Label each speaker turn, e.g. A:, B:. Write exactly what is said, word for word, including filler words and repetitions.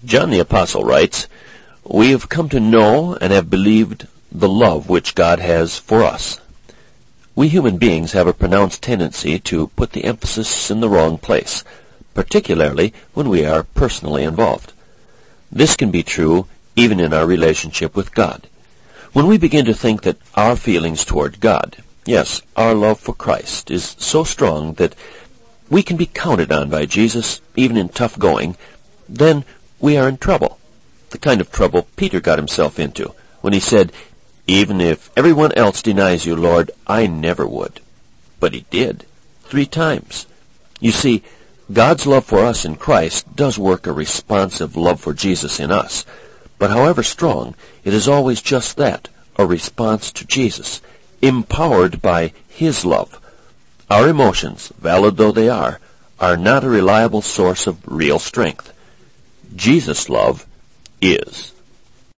A: John the Apostle writes, "We have come to know and have believed the love which God has for us." We human beings have a pronounced tendency to put the emphasis in the wrong place, particularly when we are personally involved. This can be true even in our relationship with God. When we begin to think that our feelings toward God, yes, our love for Christ, is so strong that we can be counted on by Jesus, even in tough going, then we are in trouble. The kind of trouble Peter got himself into when he said, "Even if everyone else denies you, Lord, I never would." But he did, three times. You see, God's love for us in Christ does work a responsive love for Jesus in us. But however strong, it is always just that, a response to Jesus, empowered by His love. Our emotions, valid though they are, are not a reliable source of real strength. Jesus' love is.